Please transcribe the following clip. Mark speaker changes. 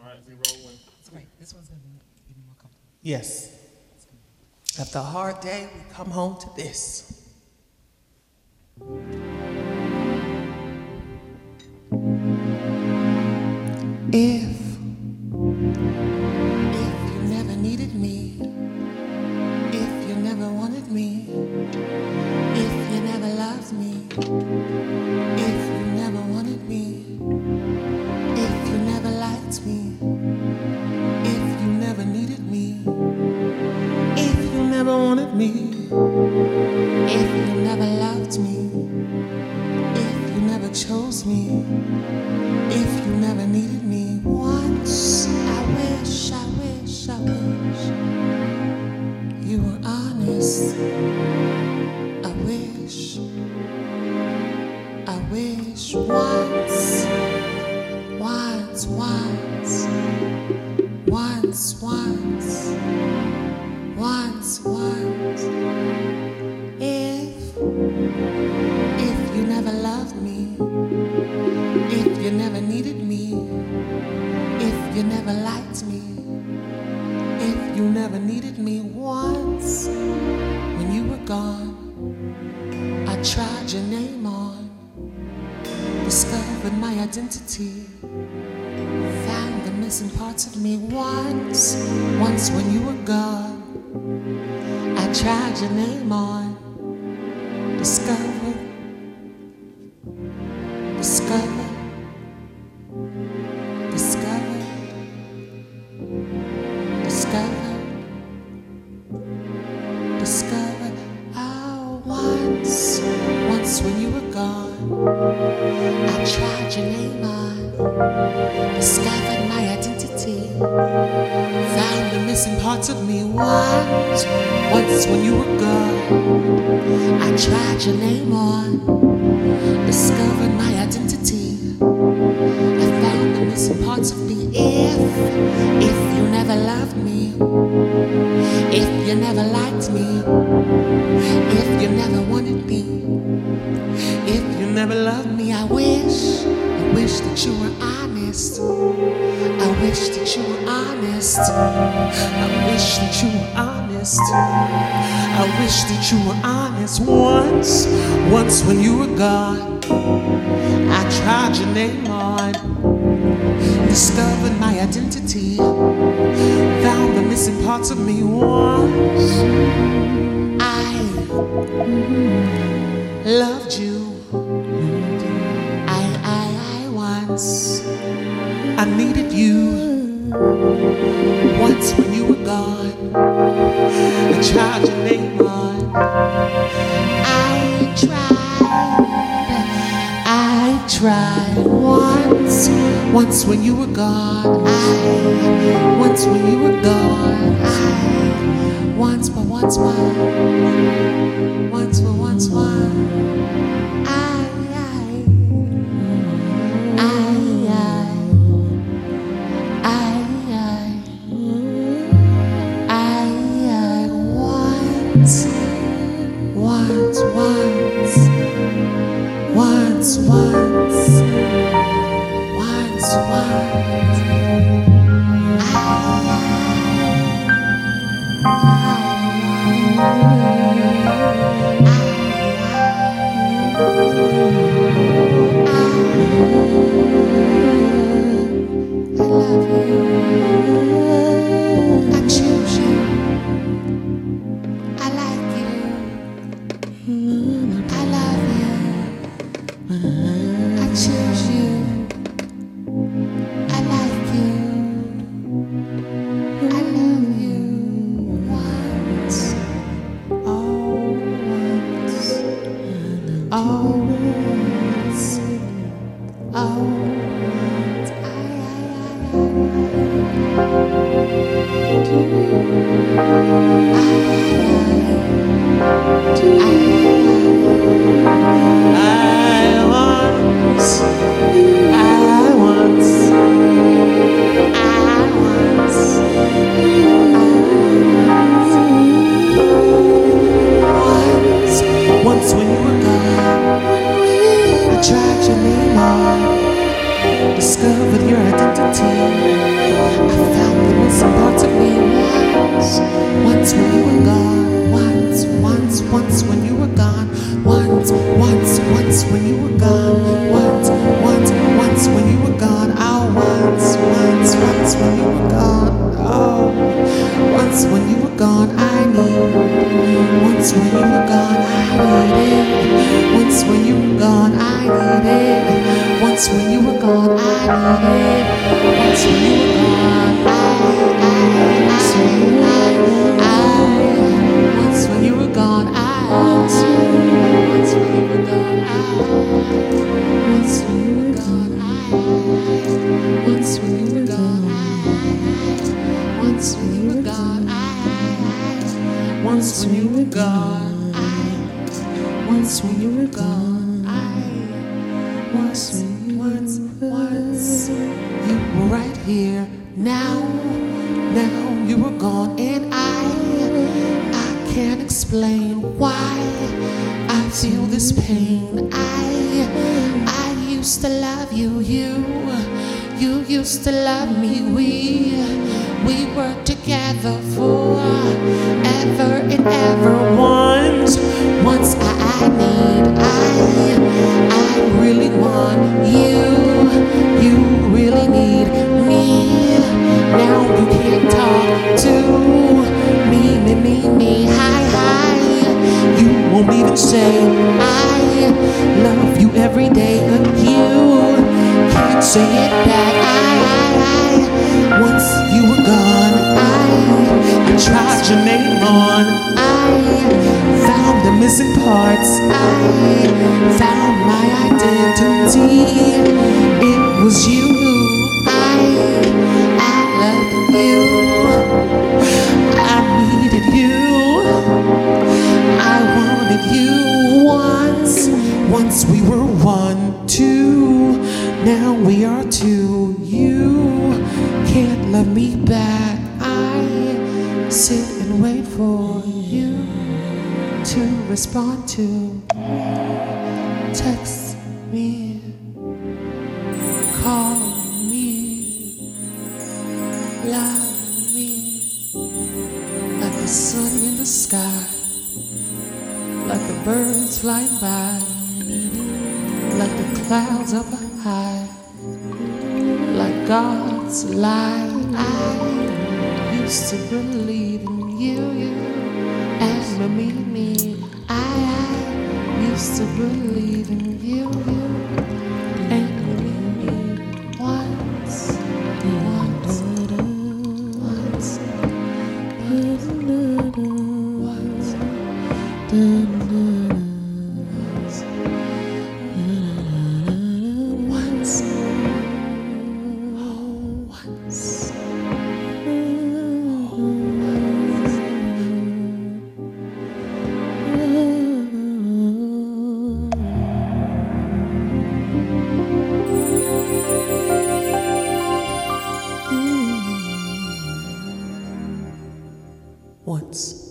Speaker 1: Wait, this one's gonna be more comfortable.
Speaker 2: Yes. After a hard day, we come home to this. If you never needed me, if you never wanted me, if you never loved me, if you never wanted me, if you never liked me, if you never needed me, if you never wanted me, if you never loved me, if you never chose me, if you never needed me once, I wish you were honest. I wish once, if you never loved me, if you never needed me, if you never liked me, if you never needed me once, when you were gone, I tried your name on, discovered my identity, found the missing parts of me once when you were gone, I tried your name on, discovered oh, once when you were gone, I tried your name on, discovered my identity, found the missing parts of me once when you were gone, I tried your name on, discovered my identity, I found the missing parts of me. If you never loved me, if you never liked me, if you never wanted me, if you never loved me, I wish that you were honest. I wish that you were honest. I wish that you were honest. I wish that you were honest once when you were gone. I tried your name on, discovered my identity, found the missing parts of me once. I loved you. I once. I needed you once when you were gone. I tried your name on. I tried once when you were gone. Once when you were gone. Once but once Once when you were gone, once when you were gone, once when you were gone, once when you were gone, once when you were gone, once when you were gone, once when you were gone, once when you were gone, once you were right here. Now you were gone, and I can't explain why I feel this pain. I used to love you, you used to love me. We were together forever and ever. Once I really want you. You really need me. Now you can't talk to me. Hi. You won't even say I love you every day. You can't say it back. Once you were gone, I tried your name on. I found the missing parts. I found my identity. It was you. I loved you. I needed you. I wanted you. Once we were 1, 2. Now we are 2. You can't love me back. I sit and wait for you to respond to. Text me, call me, love me, like the sun in the sky, like the birds flying by, like the clouds up high, like God's light. I used to believe in you and me. I used to believe in you and me. Once. Once.